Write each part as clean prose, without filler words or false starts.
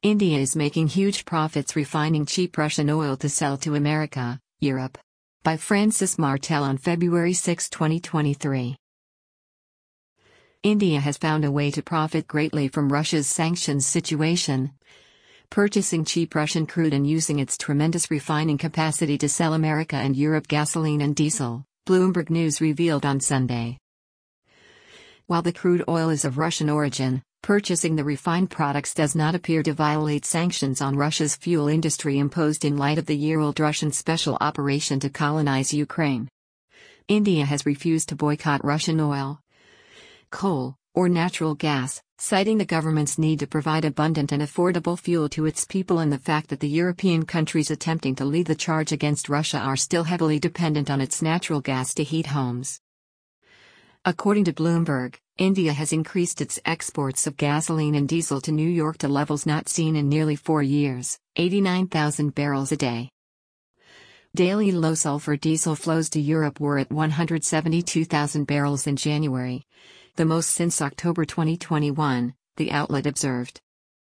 India is making huge profits refining cheap Russian oil to sell to America, Europe. By Francis Martel on February 6, 2023. India has found a way to profit greatly from Russia's sanctions situation, purchasing cheap Russian crude and using its tremendous refining capacity to sell America and Europe gasoline and diesel, Bloomberg News revealed on Sunday. While the crude oil is of Russian origin, purchasing the refined products does not appear to violate sanctions on Russia's fuel industry imposed in light of the year-old Russian special operation to colonize Ukraine. India has refused to boycott Russian oil, coal, or natural gas, citing the government's need to provide abundant and affordable fuel to its people and the fact that the European countries attempting to lead the charge against Russia are still heavily dependent on its natural gas to heat homes. According to Bloomberg, India has increased its exports of gasoline and diesel to New York to levels not seen in nearly 4 years, 89,000 barrels a day. Daily low-sulfur diesel flows to Europe were at 172,000 barrels in January, the most since October 2021, the outlet observed.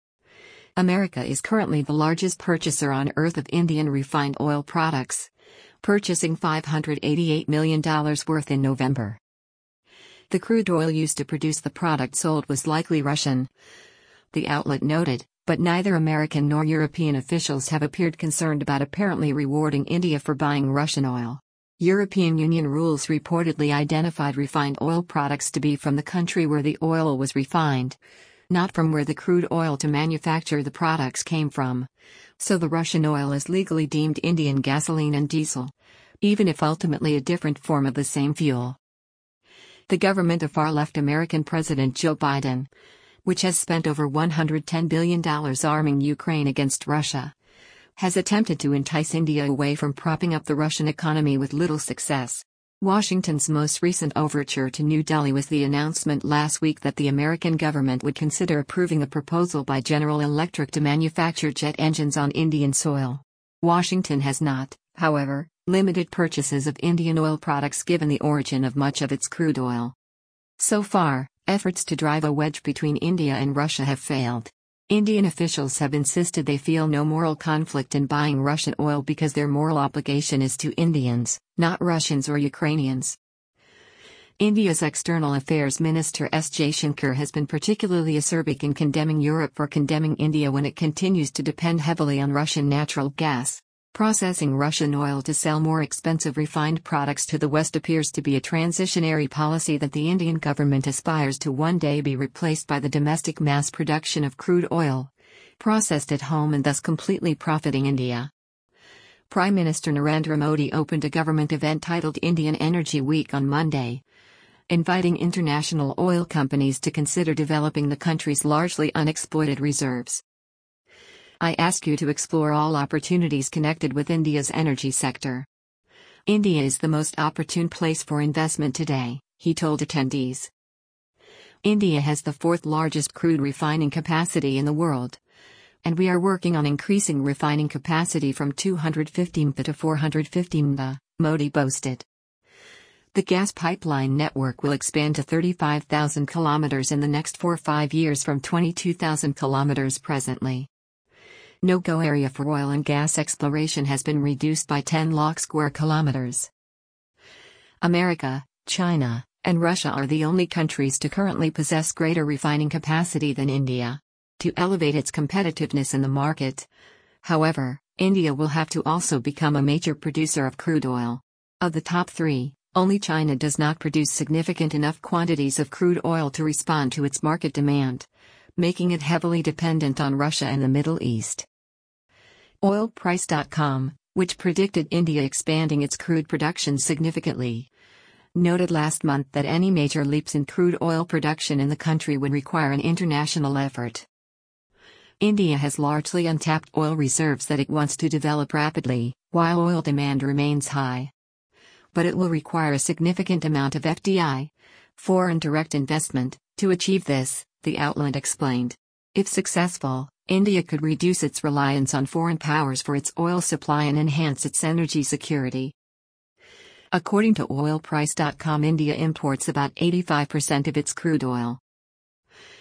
America is currently the largest purchaser on Earth of Indian refined oil products, purchasing $588 million worth in November. The crude oil used to produce the product sold was likely Russian, the outlet noted, but neither American nor European officials have appeared concerned about apparently rewarding India for buying Russian oil. European Union rules reportedly identified refined oil products to be from the country where the oil was refined, not from where the crude oil to manufacture the products came from. So the Russian oil is legally deemed Indian gasoline and diesel, even if ultimately a different form of the same fuel. The government of far-left American President Joe Biden, which has spent over $110 billion arming Ukraine against Russia, has attempted to entice India away from propping up the Russian economy with little success. Washington's most recent overture to New Delhi was the announcement last week that the American government would consider approving a proposal by General Electric to manufacture jet engines on Indian soil. Washington has not, however, limited purchases of Indian oil products given the origin of much of its crude oil. So far, efforts to drive a wedge between India and Russia have failed. Indian officials have insisted they feel no moral conflict in buying Russian oil because their moral obligation is to Indians, not Russians or Ukrainians. India's External Affairs Minister S. Jaishankar has been particularly acerbic in condemning Europe for condemning India when it continues to depend heavily on Russian natural gas. Processing Russian oil to sell more expensive refined products to the West appears to be a transitionary policy that the Indian government aspires to one day be replaced by the domestic mass production of crude oil, processed at home and thus completely profiting India. Prime Minister Narendra Modi opened a government event titled Indian Energy Week on Monday, inviting international oil companies to consider developing the country's largely unexploited reserves. I ask you to explore all opportunities connected with India's energy sector. India is the most opportune place for investment today, he told attendees. India has the 4th largest crude refining capacity in the world, and we are working on increasing refining capacity from 250 MMT to 450 MMT, Modi boasted. The gas pipeline network will expand to 35,000 kilometers in the next 4 or 5 years from 22,000 kilometers presently. No-go area for oil and gas exploration has been reduced by 10 lakh square kilometers. America, China, and Russia are the only countries to currently possess greater refining capacity than India. To elevate its competitiveness in the market, however, India will have to also become a major producer of crude oil. Of the top 3, only China does not produce significant enough quantities of crude oil to respond to its market demand, making it heavily dependent on Russia and the Middle East. Oilprice.com, which predicted India expanding its crude production significantly, noted last month that any major leaps in crude oil production in the country would require an international effort. India has largely untapped oil reserves that it wants to develop rapidly, while oil demand remains high. But it will require a significant amount of FDI, foreign direct investment, to achieve this, the outlet explained. If successful, India could reduce its reliance on foreign powers for its oil supply and enhance its energy security. According to oilprice.com, India imports about 85% of its crude oil.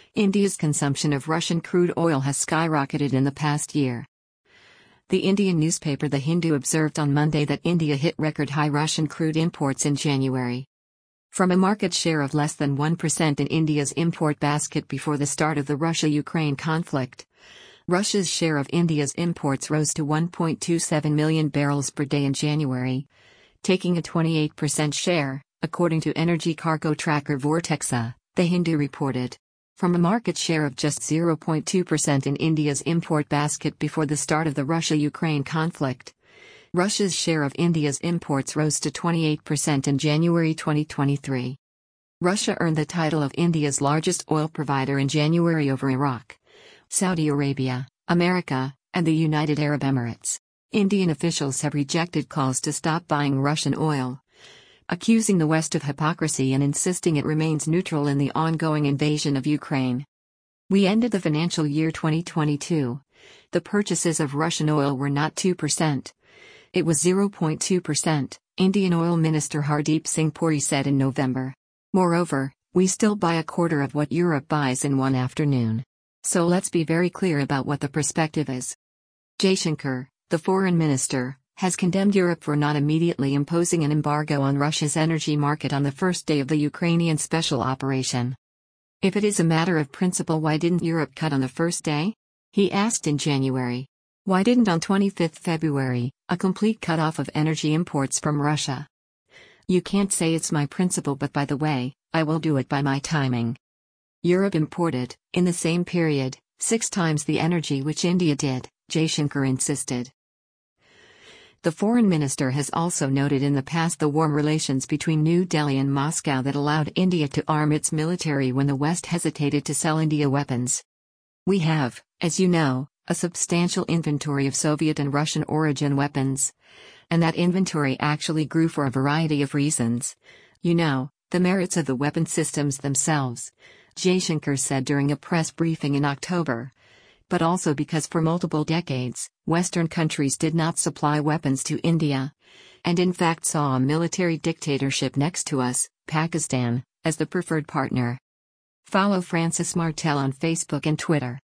India's consumption of Russian crude oil has skyrocketed in the past year. The Indian newspaper The Hindu observed on Monday that India hit record-high Russian crude imports in January. From a market share of less than 1% in India's import basket before the start of the Russia-Ukraine conflict, Russia's share of India's imports rose to 1.27 million barrels per day in January, taking a 28% share, according to energy cargo tracker Vortexa, The Hindu reported. From a market share of just 0.2% in India's import basket before the start of the Russia-Ukraine conflict, Russia's share of India's imports rose to 28% in January 2023. Russia earned the title of India's largest oil provider in January over Iraq, Saudi Arabia, America, and the United Arab Emirates. Indian officials have rejected calls to stop buying Russian oil, accusing the West of hypocrisy and insisting it remains neutral in the ongoing invasion of Ukraine. We ended the financial year 2022. The purchases of Russian oil were not 2%. It was 0.2%, Indian Oil Minister Hardeep Singh Puri said in November. Moreover, we still buy a quarter of what Europe buys in one afternoon. So let's be very clear about what the perspective is. Jaishankar, the foreign minister, has condemned Europe for not immediately imposing an embargo on Russia's energy market on the first day of the Ukrainian special operation. If it is a matter of principle, why didn't Europe cut on the first day? He asked in January. Why didn't on 25 February, a complete cutoff of energy imports from Russia? You can't say it's my principle, but by the way, I will do it by my timing. Europe imported, in the same period, 6 times the energy which India did, Jaishankar insisted. The foreign minister has also noted in the past the warm relations between New Delhi and Moscow that allowed India to arm its military when the West hesitated to sell India weapons. We have, as you know, a substantial inventory of Soviet and Russian origin weapons. And that inventory actually grew for a variety of reasons. You know, the merits of the weapon systems themselves, Jaishankar said during a press briefing in October. But also because for multiple decades, Western countries did not supply weapons to India. And in fact saw a military dictatorship next to us, Pakistan, as the preferred partner. Follow Francis Martel on Facebook and Twitter.